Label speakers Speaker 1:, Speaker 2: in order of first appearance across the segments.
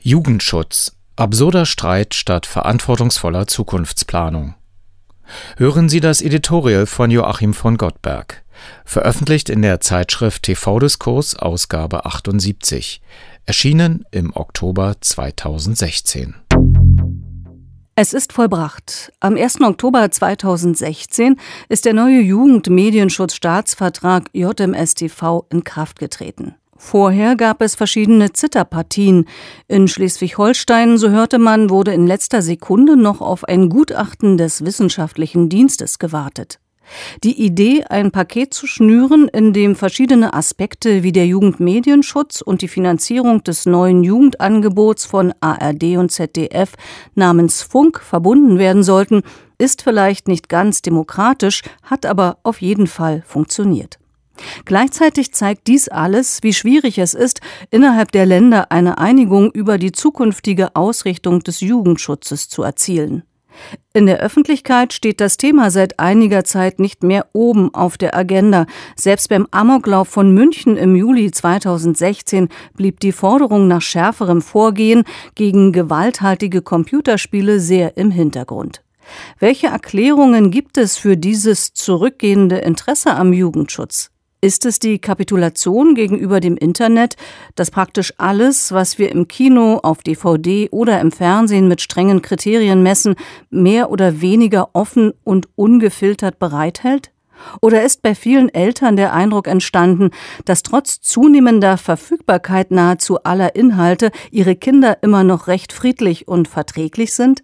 Speaker 1: Jugendschutz. Absurder Streit statt verantwortungsvoller Zukunftsplanung. Hören Sie das Editorial von Joachim von Gottberg. Veröffentlicht in der Zeitschrift TV-Diskurs, Ausgabe 78. Erschienen im Oktober 2016.
Speaker 2: Es ist vollbracht. Am 1. Oktober 2016 ist der neue Jugendmedienschutzstaatsvertrag JMStV in Kraft getreten. Vorher gab es verschiedene Zitterpartien. In Schleswig-Holstein, so hörte man, wurde in letzter Sekunde noch auf ein Gutachten des Wissenschaftlichen Dienstes gewartet. Die Idee, ein Paket zu schnüren, in dem verschiedene Aspekte wie der Jugendmedienschutz und die Finanzierung des neuen Jugendangebots von ARD und ZDF namens Funk verbunden werden sollten, ist vielleicht nicht ganz demokratisch, hat aber auf jeden Fall funktioniert. Gleichzeitig zeigt dies alles, wie schwierig es ist, innerhalb der Länder eine Einigung über die zukünftige Ausrichtung des Jugendschutzes zu erzielen. In der Öffentlichkeit steht das Thema seit einiger Zeit nicht mehr oben auf der Agenda. Selbst beim Amoklauf von München im Juli 2016 blieb die Forderung nach schärferem Vorgehen gegen gewalthaltige Computerspiele sehr im Hintergrund. Welche Erklärungen gibt es für dieses zurückgehende Interesse am Jugendschutz? Ist es die Kapitulation gegenüber dem Internet, das praktisch alles, was wir im Kino, auf DVD oder im Fernsehen mit strengen Kriterien messen, mehr oder weniger offen und ungefiltert bereithält? Oder ist bei vielen Eltern der Eindruck entstanden, dass trotz zunehmender Verfügbarkeit nahezu aller Inhalte ihre Kinder immer noch recht friedlich und verträglich sind?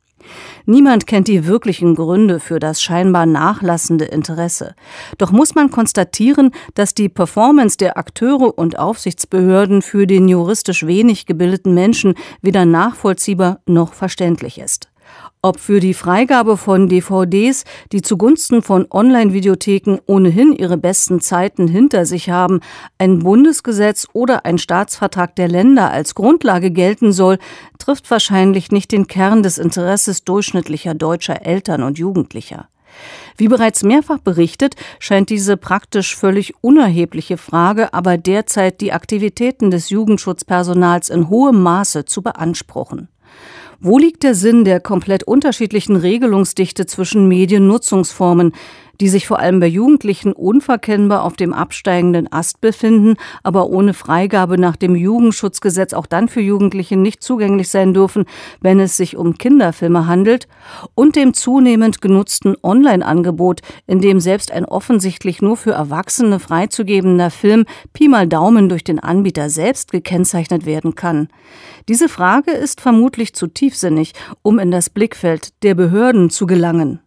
Speaker 2: Niemand kennt die wirklichen Gründe für das scheinbar nachlassende Interesse. Doch muss man konstatieren, dass die Performance der Akteure und Aufsichtsbehörden für den juristisch wenig gebildeten Menschen weder nachvollziehbar noch verständlich ist. Ob für die Freigabe von DVDs, die zugunsten von Online-Videotheken ohnehin ihre besten Zeiten hinter sich haben, ein Bundesgesetz oder ein Staatsvertrag der Länder als Grundlage gelten soll, trifft wahrscheinlich nicht den Kern des Interesses durchschnittlicher deutscher Eltern und Jugendlicher. Wie bereits mehrfach berichtet, scheint diese praktisch völlig unerhebliche Frage aber derzeit die Aktivitäten des Jugendschutzpersonals in hohem Maße zu beanspruchen. Wo liegt der Sinn der komplett unterschiedlichen Regelungsdichte zwischen Mediennutzungsformen, die sich vor allem bei Jugendlichen unverkennbar auf dem absteigenden Ast befinden, aber ohne Freigabe nach dem Jugendschutzgesetz auch dann für Jugendliche nicht zugänglich sein dürfen, wenn es sich um Kinderfilme handelt, und dem zunehmend genutzten Online-Angebot, in dem selbst ein offensichtlich nur für Erwachsene freizugebender Film Pi mal Daumen durch den Anbieter selbst gekennzeichnet werden kann? Diese Frage ist vermutlich zu tiefsinnig, um in das Blickfeld der Behörden zu gelangen.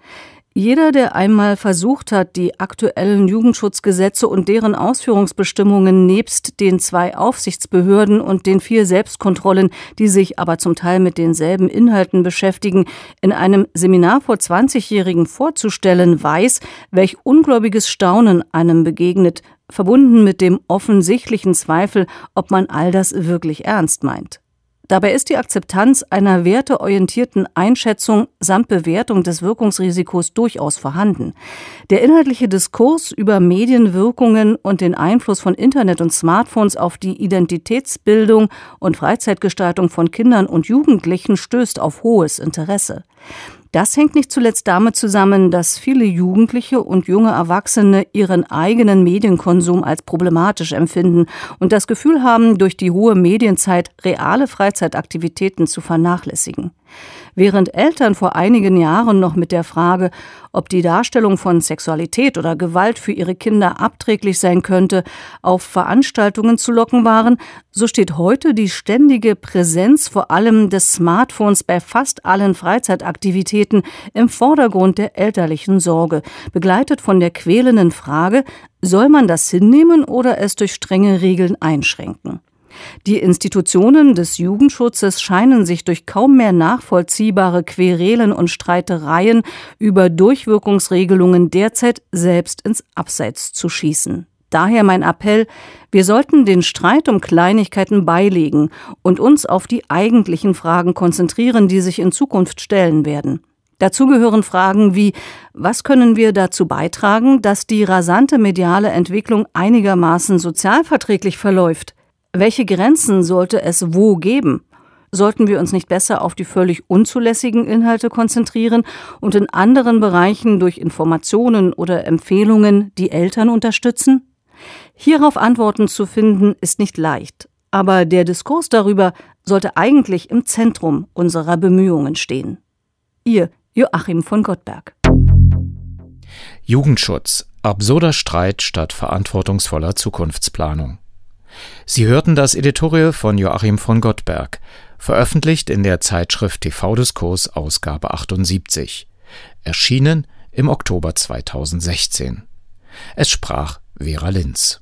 Speaker 2: Jeder, der einmal versucht hat, die aktuellen Jugendschutzgesetze und deren Ausführungsbestimmungen nebst den 2 Aufsichtsbehörden und den 4 Selbstkontrollen, die sich aber zum Teil mit denselben Inhalten beschäftigen, in einem Seminar vor 20-Jährigen vorzustellen, weiß, welch ungläubiges Staunen einem begegnet, verbunden mit dem offensichtlichen Zweifel, ob man all das wirklich ernst meint. Dabei ist die Akzeptanz einer werteorientierten Einschätzung samt Bewertung des Wirkungsrisikos durchaus vorhanden. Der inhaltliche Diskurs über Medienwirkungen und den Einfluss von Internet und Smartphones auf die Identitätsbildung und Freizeitgestaltung von Kindern und Jugendlichen stößt auf hohes Interesse. Das hängt nicht zuletzt damit zusammen, dass viele Jugendliche und junge Erwachsene ihren eigenen Medienkonsum als problematisch empfinden und das Gefühl haben, durch die hohe Medienzeit reale Freizeitaktivitäten zu vernachlässigen. Während Eltern vor einigen Jahren noch mit der Frage, ob die Darstellung von Sexualität oder Gewalt für ihre Kinder abträglich sein könnte, auf Veranstaltungen zu locken waren, so steht heute die ständige Präsenz vor allem des Smartphones bei fast allen Freizeitaktivitäten im Vordergrund der elterlichen Sorge, begleitet von der quälenden Frage, soll man das hinnehmen oder es durch strenge Regeln einschränken? Die Institutionen des Jugendschutzes scheinen sich durch kaum mehr nachvollziehbare Querelen und Streitereien über Durchwirkungsregelungen derzeit selbst ins Abseits zu schießen. Daher mein Appell, wir sollten den Streit um Kleinigkeiten beilegen und uns auf die eigentlichen Fragen konzentrieren, die sich in Zukunft stellen werden. Dazu gehören Fragen wie, was können wir dazu beitragen, dass die rasante mediale Entwicklung einigermaßen sozialverträglich verläuft? Welche Grenzen sollte es wo geben? Sollten wir uns nicht besser auf die völlig unzulässigen Inhalte konzentrieren und in anderen Bereichen durch Informationen oder Empfehlungen die Eltern unterstützen? Hierauf Antworten zu finden, ist nicht leicht, aber der Diskurs darüber sollte eigentlich im Zentrum unserer Bemühungen stehen. Ihr Joachim von Gottberg.
Speaker 1: Jugendschutz. Absurder Streit statt verantwortungsvoller Zukunftsplanung. Sie hörten das Editorial von Joachim von Gottberg, veröffentlicht in der Zeitschrift TV-Diskurs Ausgabe 78, erschienen im Oktober 2016. Es sprach Vera Linz.